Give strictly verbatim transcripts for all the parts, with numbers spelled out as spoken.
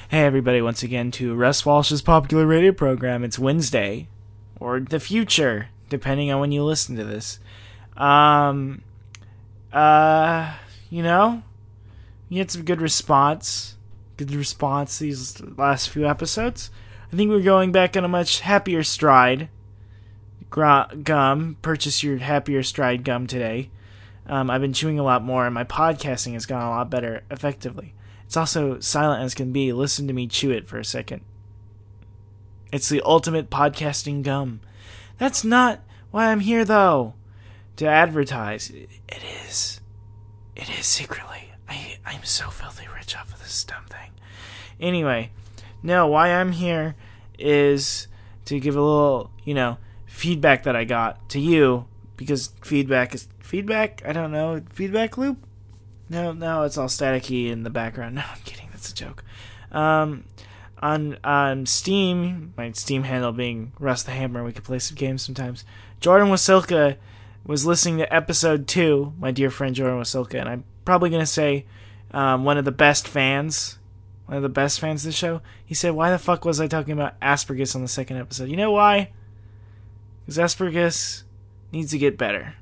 Hey everybody, once again to Russ Walsh's popular radio program. It's Wednesday, or the future, depending on when you listen to this. Um, uh, you know, you had some good response, good response these last few episodes. I think we're going back on a much happier stride. Gra- gum, purchase your happier stride gum today. Um, I've been chewing a lot more, and my podcasting has gone a lot better effectively. It's also silent as can be. Listen to me chew it for a second. It's the ultimate podcasting gum. That's not why I'm here, though. To advertise. It is. It is secretly. I, I'm so filthy rich off of this dumb thing. Anyway, no, why I'm here is to give a little, you know, feedback that I got to you. Because feedback is... Feedback? I don't know. Feedback loop? No, no, it's all staticky in the background. No, I'm kidding. That's a joke. Um, on on Steam, my Steam handle being Russ the Hammer, we could play some games sometimes. Jordan Wasilka was listening to episode two, my dear friend Jordan Wasilka, and I'm probably going to say um, one of the best fans, one of the best fans of the show. He said, why the fuck was I talking about Aspergus on the second episode? You know why? Because Aspergus needs to get better.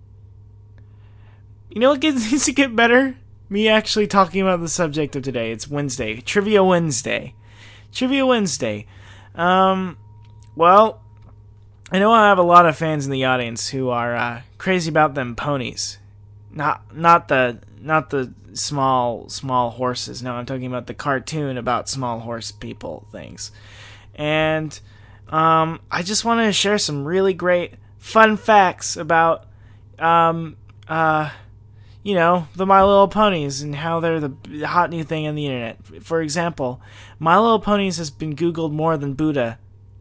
You know what needs to get better? Me actually talking about the subject of today. It's Wednesday. Trivia Wednesday. Trivia Wednesday. Um, well, I know I have a lot of fans in the audience who are uh, crazy about them ponies. Not not the not the small small horses. No, I'm talking about the cartoon about small horse people things. And um, I just want to share some really great fun facts about um uh you know, the My Little Ponies and how they're the hot new thing on the internet. For example, My Little Ponies has been Googled more than Buddha.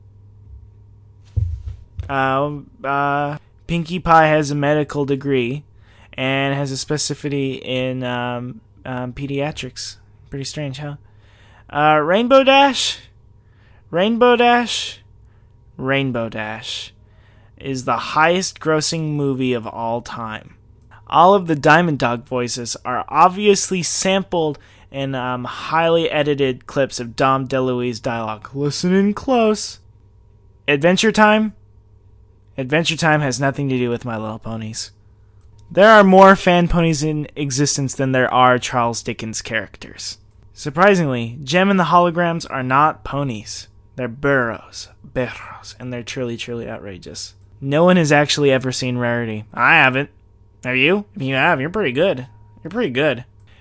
Uh, uh, Pinkie Pie has a medical degree and has a specificity in um, um, pediatrics. Pretty strange, huh? Uh, Rainbow Dash? Rainbow Dash? Rainbow Dash is the highest grossing movie of all time. All of the Diamond Dog voices are obviously sampled and um, highly edited clips of Dom DeLuise dialogue. Listen in close. Adventure Time? Adventure Time has nothing to do with My Little Ponies. There are more fan ponies in existence than there are Charles Dickens characters. Surprisingly, Jem and the Holograms are not ponies. They're burros. Burros. And they're truly, truly outrageous. No one has actually ever seen Rarity. I haven't. Have you? If you have, you're pretty good. You're pretty good.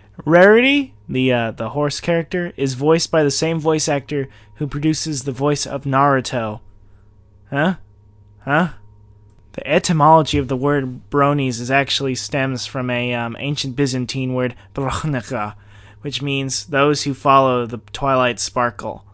Rarity, the uh, the horse character, is voiced by the same voice actor who produces the voice of Naruto. Huh? Huh? The etymology of the word bronies is actually stems from a um, ancient Byzantine word brochnica, which means those who follow the Twilight Sparkle.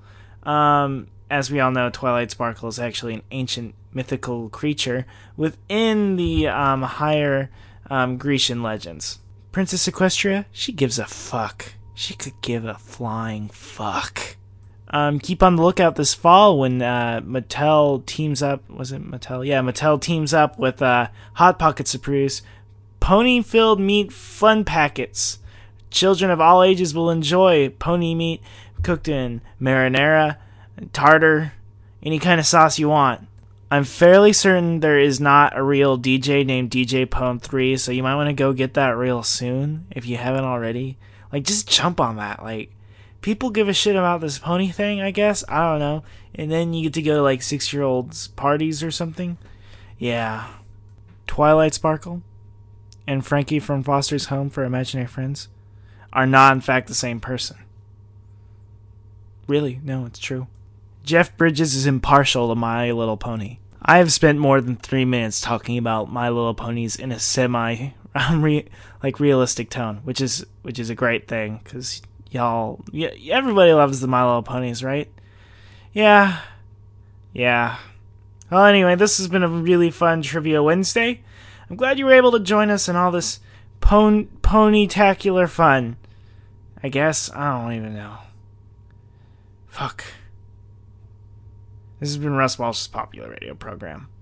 Um, as we all know, Twilight Sparkle is actually an ancient mythical creature within the um, higher um, Grecian legends. Princess Equestria, she gives a fuck. She could give a flying fuck. Um, keep on the lookout this fall when uh, Mattel teams up. Was it Mattel? Yeah, Mattel teams up with uh, Hot Pockets to produce pony-filled meat fun packets. Children of all ages will enjoy pony meat cooked in marinara, tartar, any kind of sauce you want. I'm fairly certain there is not a real D J named D J Poem three, so you might want to go get that real soon if you haven't already. Like, just jump on that. Like, people give a shit about this pony thing, I guess. I don't know. And then you get to go to, like, six-year-olds' parties or something. Yeah. Twilight Sparkle and Frankie from Foster's Home for Imaginary Friends are not, in fact, the same person. Really? No, it's true. Jeff Bridges is impartial to My Little Pony. I have spent more than three minutes talking about My Little Ponies in a semi, re, like realistic tone, which is which is a great thing because y'all, yeah, everybody loves the My Little Ponies, right? Yeah, yeah. Well, anyway, this has been a really fun Trivia Wednesday. I'm glad you were able to join us in all this pon- pony-tacular fun. I guess I don't even know. Fuck. This has been Russ Walsh's popular radio program.